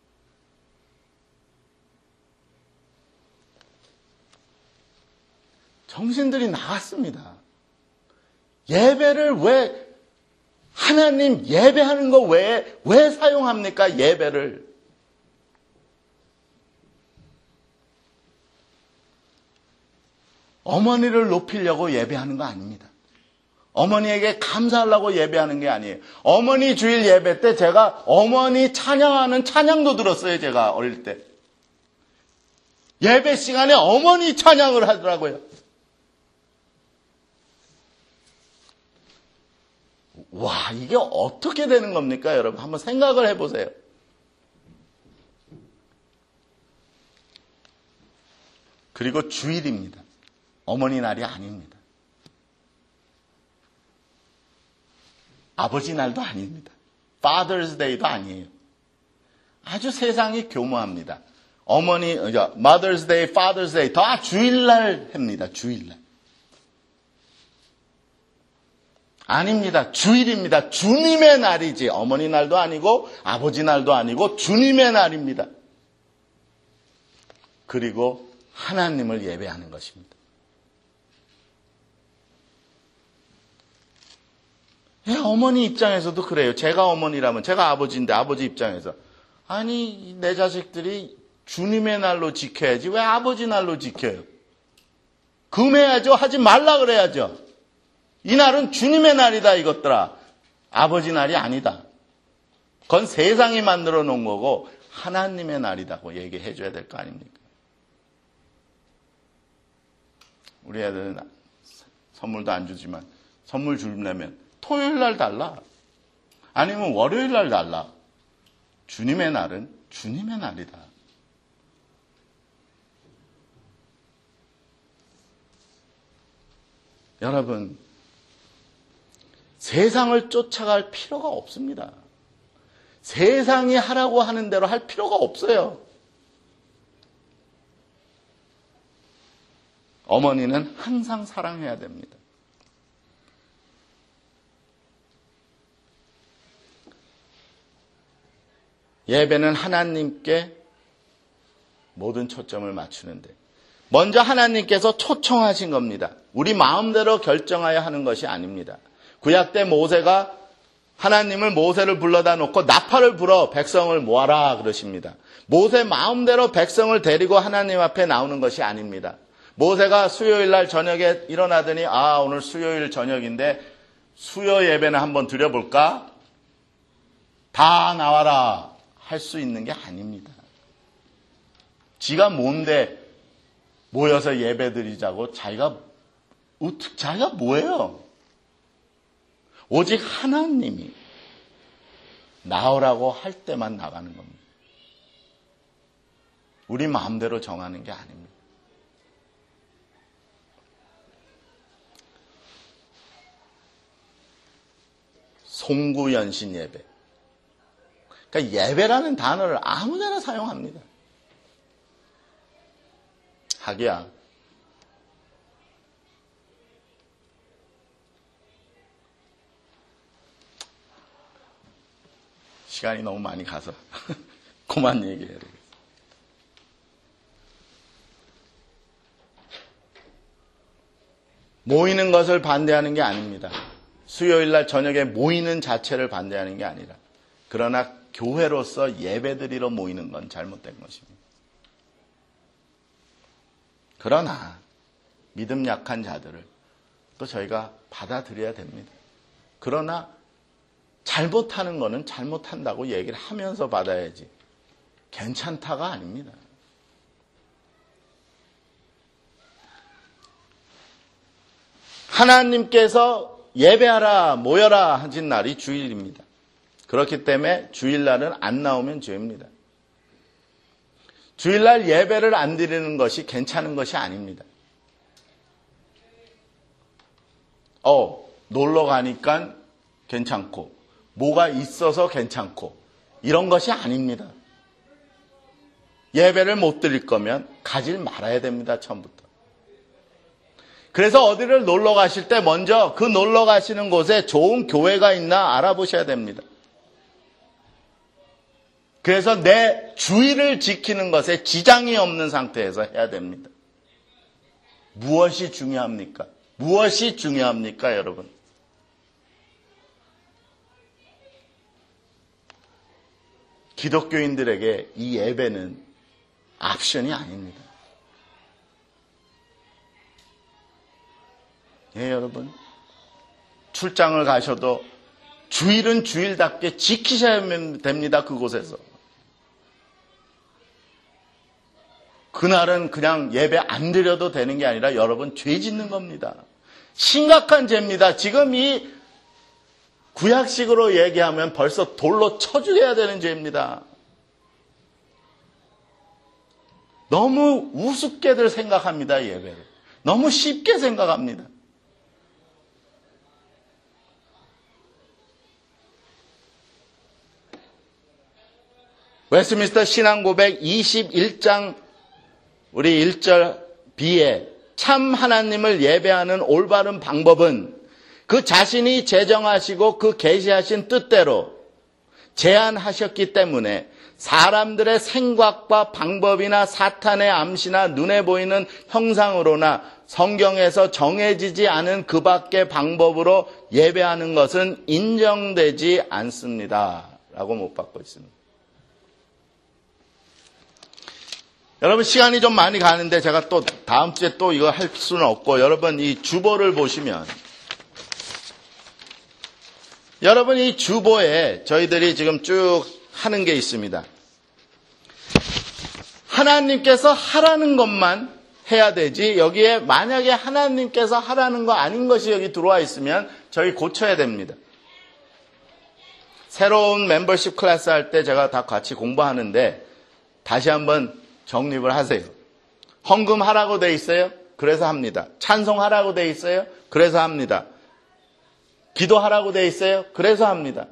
정신들이 나갔습니다. 예배를 왜 하나님 예배하는 거 왜 사용합니까? 예배를. 어머니를 높이려고 예배하는 거 아닙니다. 어머니에게 감사하려고 예배하는 게 아니에요. 어머니 주일 예배 때 제가 어머니 찬양하는 찬양도 들었어요. 제가 어릴 때. 예배 시간에 어머니 찬양을 하더라고요. 와, 이게 어떻게 되는 겁니까, 여러분? 한번 생각을 해보세요. 그리고 주일입니다. 어머니 날이 아닙니다. 아버지 날도 아닙니다. Father's Day도 아니에요. 아주 세상이 교묘합니다. Mother's Day, Father's Day 다 주일날 합니다. 주일날. 아닙니다. 주일입니다. 주님의 날이지. 어머니 날도 아니고 아버지 날도 아니고 주님의 날입니다. 그리고 하나님을 예배하는 것입니다. 어머니 입장에서도 그래요. 제가 어머니라면 제가 아버지인데 아버지 입장에서 아니 내 자식들이 주님의 날로 지켜야지 왜 아버지 날로 지켜요? 금해야죠. 하지 말라 그래야죠. 이 날은 주님의 날이다 이것들아. 아버지 날이 아니다. 그건 세상이 만들어 놓은 거고 하나님의 날이라고 얘기해 줘야 될 거 아닙니까? 우리 애들은 선물도 안 주지만 선물 주려면 토요일 날 달라. 아니면 월요일 날 달라. 주님의 날은 주님의 날이다. 여러분, 세상을 쫓아갈 필요가 없습니다. 세상이 하라고 하는 대로 할 필요가 없어요. 어머니는 항상 사랑해야 됩니다. 예배는 하나님께 모든 초점을 맞추는데 먼저 하나님께서 초청하신 겁니다. 우리 마음대로 결정하여 하는 것이 아닙니다. 구약 때 모세가 하나님을 모세를 불러다 놓고 나팔을 불어 백성을 모아라 그러십니다. 모세 마음대로 백성을 데리고 하나님 앞에 나오는 것이 아닙니다. 모세가 수요일 날 저녁에 일어나더니 오늘 수요일 저녁인데 수요 예배는 한번 드려볼까? 다 나와라 할 수 있는 게 아닙니다. 지가 뭔데 모여서 예배 드리자고 자기가 뭐예요? 오직 하나님이 나오라고 할 때만 나가는 겁니다. 우리 마음대로 정하는 게 아닙니다. 송구연신 예배. 그러니까 예배라는 단어를 아무데나 사용합니다. 하기야. 시간이 너무 많이 가서 그만 얘기해야 되겠어요. 모이는 것을 반대하는 게 아닙니다. 수요일 날 저녁에 모이는 자체를 반대하는 게 아니라 그러나 교회로서 예배드리러 모이는 건 잘못된 것입니다. 그러나 믿음 약한 자들을 또 저희가 받아들여야 됩니다. 그러나 잘못하는 거는 잘못한다고 얘기를 하면서 받아야지 괜찮다가 아닙니다. 하나님께서 예배하라 모여라 하신 날이 주일입니다. 그렇기 때문에 주일날은 안 나오면 죄입니다. 주일날 예배를 안 드리는 것이 괜찮은 것이 아닙니다. 놀러 가니까 괜찮고 뭐가 있어서 괜찮고 이런 것이 아닙니다. 예배를 못 드릴 거면 가질 말아야 됩니다. 처음부터. 그래서 어디를 놀러 가실 때 먼저 그 놀러 가시는 곳에 좋은 교회가 있나 알아보셔야 됩니다. 그래서 내 주의를 지키는 것에 지장이 없는 상태에서 해야 됩니다. 무엇이 중요합니까? 무엇이 중요합니까, 여러분? 기독교인들에게 이 예배는 옵션이 아닙니다. 예, 여러분. 출장을 가셔도 주일은 주일답게 지키셔야 됩니다. 그곳에서. 그날은 그냥 예배 안 드려도 되는 게 아니라 여러분 죄 짓는 겁니다. 심각한 죄입니다. 지금 이 구약식으로 얘기하면 벌써 돌로 쳐 죽여야 되는 죄입니다. 너무 우습게들 생각합니다. 예배를. 너무 쉽게 생각합니다. 웨스트민스터 신앙고백 21장 우리 1절 B에 참 하나님을 예배하는 올바른 방법은 그 자신이 제정하시고 그 계시하신 뜻대로 제안하셨기 때문에 사람들의 생각과 방법이나 사탄의 암시나 눈에 보이는 형상으로나 성경에서 정해지지 않은 그 밖의 방법으로 예배하는 것은 인정되지 않습니다. 라고 못 받고 있습니다. 여러분 시간이 좀 많이 가는데 제가 또 다음 주에 또 이거 할 수는 없고 여러분 이 주보를 보시면 여러분 이 주보에 저희들이 지금 쭉 하는 게 있습니다. 하나님께서 하라는 것만 해야 되지 여기에 만약에 하나님께서 하라는 거 아닌 것이 여기 들어와 있으면 저희 고쳐야 됩니다. 새로운 멤버십 클래스 할 때 제가 다 같이 공부하는데 다시 한번 정립을 하세요. 헌금하라고 돼 있어요? 그래서 합니다. 찬송하라고 돼 있어요? 그래서 합니다. 기도하라고 돼 있어요? 그래서 합니다.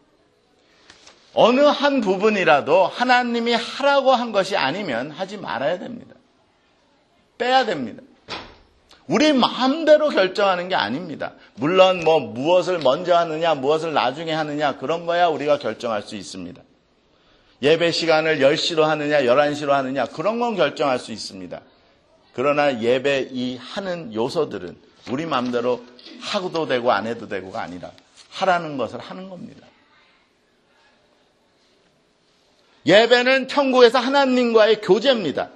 어느 한 부분이라도 하나님이 하라고 한 것이 아니면 하지 말아야 됩니다. 빼야 됩니다. 우리 마음대로 결정하는 게 아닙니다. 물론 무엇을 먼저 하느냐, 무엇을 나중에 하느냐 그런 거야 우리가 결정할 수 있습니다. 예배 시간을 10시로 하느냐 11시로 하느냐 그런 건 결정할 수 있습니다. 그러나 예배 이 하는 요소들은 우리 마음대로 하고도 되고 안 해도 되고가 아니라 하라는 것을 하는 겁니다. 예배는 천국에서 하나님과의 교제입니다.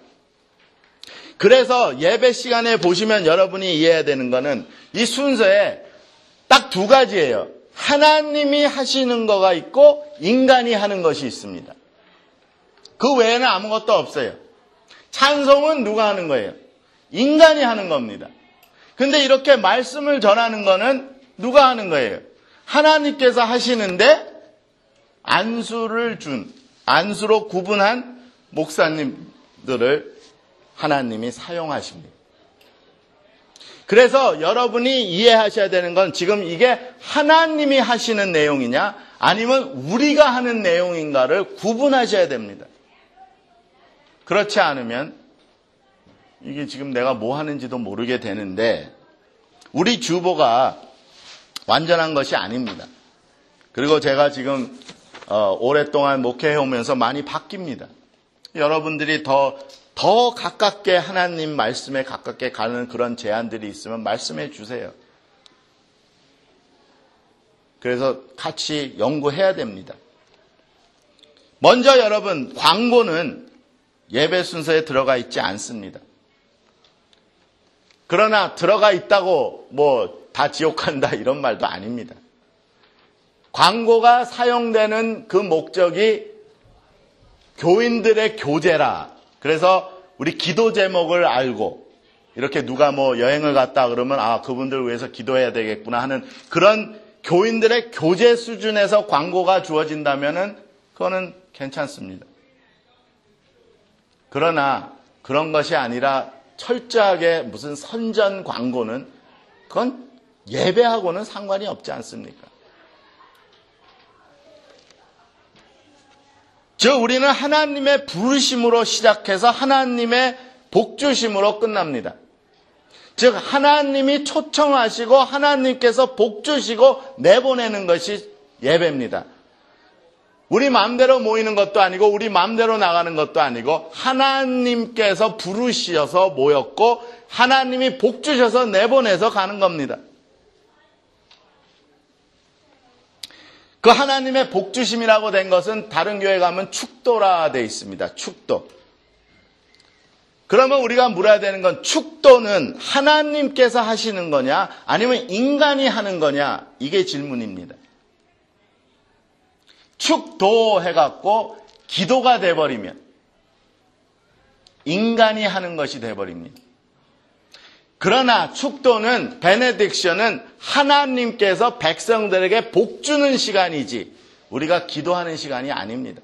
그래서 예배 시간에 보시면 여러분이 이해해야 되는 거는 이 순서에 딱 두 가지예요. 하나님이 하시는 거가 있고 인간이 하는 것이 있습니다. 그 외에는 아무것도 없어요. 찬송은 누가 하는 거예요? 인간이 하는 겁니다. 근데 이렇게 말씀을 전하는 거는 누가 하는 거예요? 하나님께서 하시는데 안수로 구분한 목사님들을 하나님이 사용하십니다. 그래서 여러분이 이해하셔야 되는 건 지금 이게 하나님이 하시는 내용이냐 아니면 우리가 하는 내용인가를 구분하셔야 됩니다. 그렇지 않으면 이게 지금 내가 뭐 하는지도 모르게 되는데 우리 주보가 완전한 것이 아닙니다. 그리고 제가 지금 오랫동안 목회해 오면서 많이 바뀝니다. 여러분들이 더 가깝게 하나님 말씀에 가깝게 가는 그런 제안들이 있으면 말씀해 주세요. 그래서 같이 연구해야 됩니다. 먼저 여러분, 광고는 예배 순서에 들어가 있지 않습니다. 그러나 들어가 있다고 뭐 다 지옥 간다 이런 말도 아닙니다. 광고가 사용되는 그 목적이 교인들의 교제라. 그래서 우리 기도 제목을 알고 이렇게 누가 뭐 여행을 갔다 그러면 그분들 위해서 기도해야 되겠구나 하는 그런 교인들의 교제 수준에서 광고가 주어진다면은 그거는 괜찮습니다. 그러나 그런 것이 아니라 철저하게 무슨 선전 광고는 그건 예배하고는 상관이 없지 않습니까? 즉 우리는 하나님의 부르심으로 시작해서 하나님의 복주심으로 끝납니다. 즉 하나님이 초청하시고 하나님께서 복주시고 내보내는 것이 예배입니다. 우리 마음대로 모이는 것도 아니고 우리 마음대로 나가는 것도 아니고 하나님께서 부르셔서 모였고 하나님이 복주셔서 내보내서 가는 겁니다. 그 하나님의 복주심이라고 된 것은 다른 교회 가면 축도라 돼 있습니다. 축도. 그러면 우리가 물어야 되는 건 축도는 하나님께서 하시는 거냐 아니면 인간이 하는 거냐 이게 질문입니다. 축도 해갖고 기도가 돼버리면 인간이 하는 것이 돼버립니다. 그러나 축도는 베네딕션은 하나님께서 백성들에게 복 주는 시간이지 우리가 기도하는 시간이 아닙니다.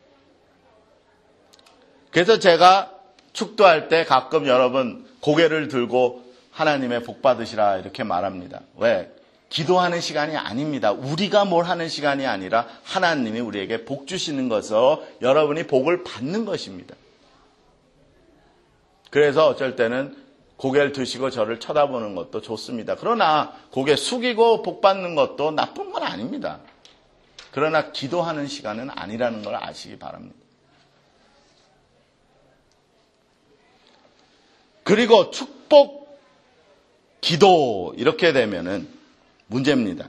그래서 제가 축도할 때 가끔 여러분 고개를 들고 하나님의 복 받으시라 이렇게 말합니다. 왜? 기도하는 시간이 아닙니다. 우리가 뭘 하는 시간이 아니라 하나님이 우리에게 복 주시는 것으로 여러분이 복을 받는 것입니다. 그래서 어쩔 때는 고개를 드시고 저를 쳐다보는 것도 좋습니다. 그러나 고개 숙이고 복 받는 것도 나쁜 건 아닙니다. 그러나 기도하는 시간은 아니라는 걸 아시기 바랍니다. 그리고 축복, 기도 이렇게 되면은 문제입니다.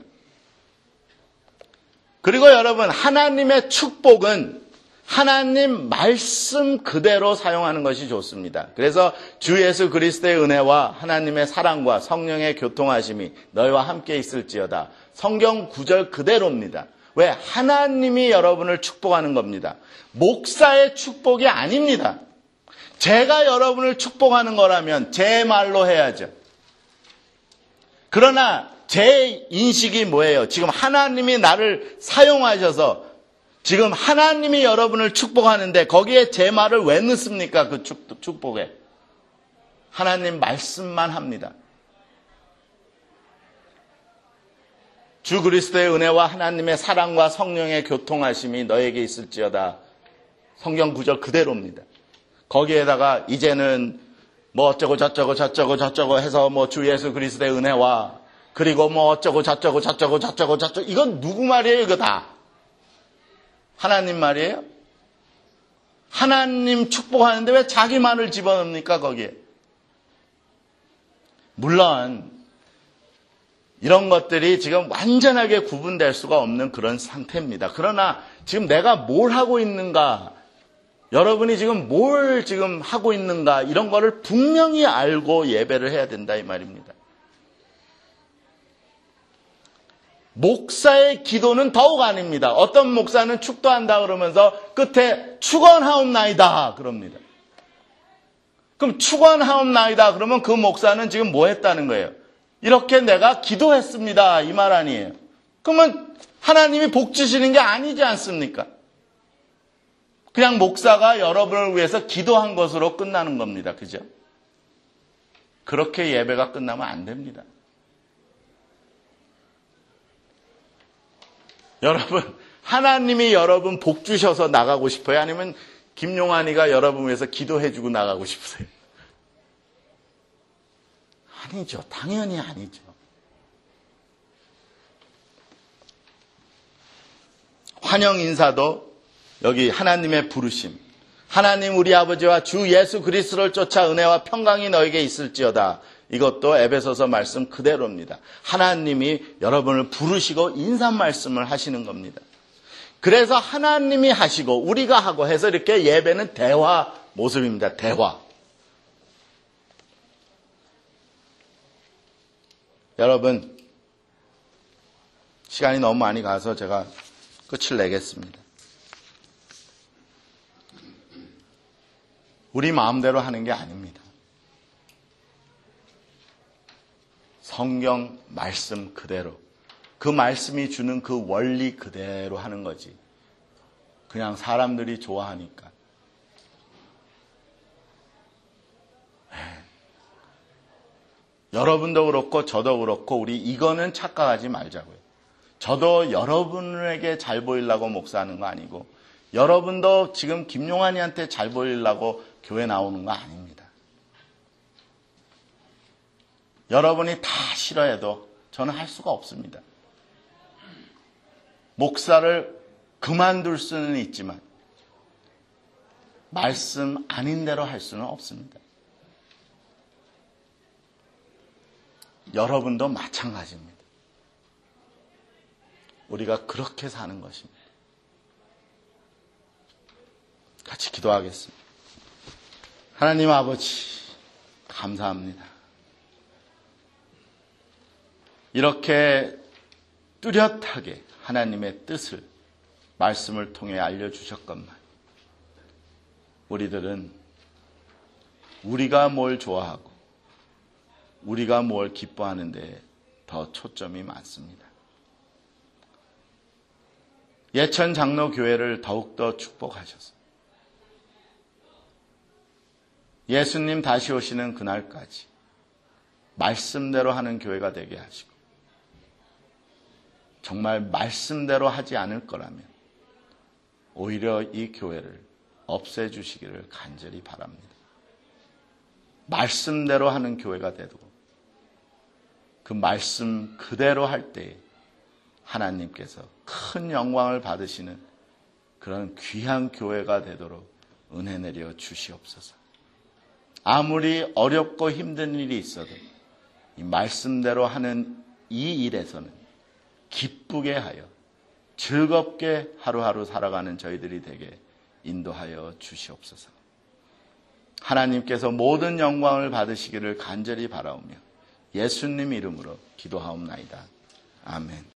그리고 여러분 하나님의 축복은 하나님 말씀 그대로 사용하는 것이 좋습니다. 그래서 주 예수 그리스도의 은혜와 하나님의 사랑과 성령의 교통하심이 너희와 함께 있을지어다. 성경 구절 그대로입니다. 왜? 하나님이 여러분을 축복하는 겁니다. 목사의 축복이 아닙니다. 제가 여러분을 축복하는 거라면 제 말로 해야죠. 그러나 제 인식이 뭐예요? 지금 하나님이 나를 사용하셔서 지금 하나님이 여러분을 축복하는데 거기에 제 말을 왜 넣습니까? 그 축복에. 하나님 말씀만 합니다. 주 그리스도의 은혜와 하나님의 사랑과 성령의 교통하심이 너에게 있을지어다. 성경 구절 그대로입니다. 거기에다가 이제는 뭐 어쩌고 저쩌고 해서 뭐 주 예수 그리스도의 은혜와 그리고 뭐 어쩌고 저쩌고 이건 누구 말이에요? 이거 다. 하나님 말이에요? 하나님 축복하는데 왜 자기 말을 집어넣습니까 거기에? 물론 이런 것들이 지금 완전하게 구분될 수가 없는 그런 상태입니다. 그러나 지금 내가 뭘 하고 있는가, 여러분이 지금 뭘 지금 하고 있는가, 이런 거를 분명히 알고 예배를 해야 된다 이 말입니다. 목사의 기도는 더욱 아닙니다. 어떤 목사는 축도한다 그러면서 끝에 축원하옵나이다 그럽니다. 그럼 축원하옵나이다 그러면 그 목사는 지금 뭐 했다는 거예요? 이렇게 내가 기도했습니다 이 말 아니에요. 그러면 하나님이 복 주시는 게 아니지 않습니까? 그냥 목사가 여러분을 위해서 기도한 것으로 끝나는 겁니다. 그죠? 그렇게 예배가 끝나면 안 됩니다. 여러분, 하나님이 여러분 복 주셔서 나가고 싶어요? 아니면 김용환이가 여러분 위해서 기도해주고 나가고 싶으세요? 아니죠. 당연히 아니죠. 환영 인사도 여기 하나님의 부르심. 하나님 우리 아버지와 주 예수 그리스도를 쫓아 은혜와 평강이 너에게 있을지어다. 이것도 에베소서 말씀 그대로입니다. 하나님이 여러분을 부르시고 인사 말씀을 하시는 겁니다. 그래서 하나님이 하시고 우리가 하고 해서 이렇게 예배는 대화 모습입니다. 대화. 여러분, 시간이 너무 많이 가서 제가 끝을 내겠습니다. 우리 마음대로 하는 게 아닙니다. 성경 말씀 그대로, 그 말씀이 주는 그 원리 그대로 하는 거지. 그냥 사람들이 좋아하니까. 여러분도 그렇고 저도 그렇고 우리 이거는 착각하지 말자고요. 저도 여러분에게 잘 보이려고 목사하는 거 아니고 여러분도 지금 김용환이한테 잘 보이려고 교회 나오는 거 아닙니다. 여러분이 다 싫어해도 저는 할 수가 없습니다. 목사를 그만둘 수는 있지만 말씀 아닌 대로 할 수는 없습니다. 여러분도 마찬가지입니다. 우리가 그렇게 사는 것입니다. 같이 기도하겠습니다. 하나님 아버지, 감사합니다. 이렇게 뚜렷하게 하나님의 뜻을 말씀을 통해 알려주셨건만 우리들은 우리가 뭘 좋아하고 우리가 뭘 기뻐하는 데 더 초점이 많습니다. 예천 장로교회를 더욱더 축복하셔서 예수님 다시 오시는 그날까지 말씀대로 하는 교회가 되게 하시고 정말 말씀대로 하지 않을 거라면 오히려 이 교회를 없애주시기를 간절히 바랍니다. 말씀대로 하는 교회가 되고 그 말씀 그대로 할 때에 하나님께서 큰 영광을 받으시는 그런 귀한 교회가 되도록 은혜 내려 주시옵소서. 아무리 어렵고 힘든 일이 있어도 이 말씀대로 하는 이 일에서는 기쁘게 하여 즐겁게 하루하루 살아가는 저희들이 되게 인도하여 주시옵소서. 하나님께서 모든 영광을 받으시기를 간절히 바라오며 예수님 이름으로 기도하옵나이다. 아멘.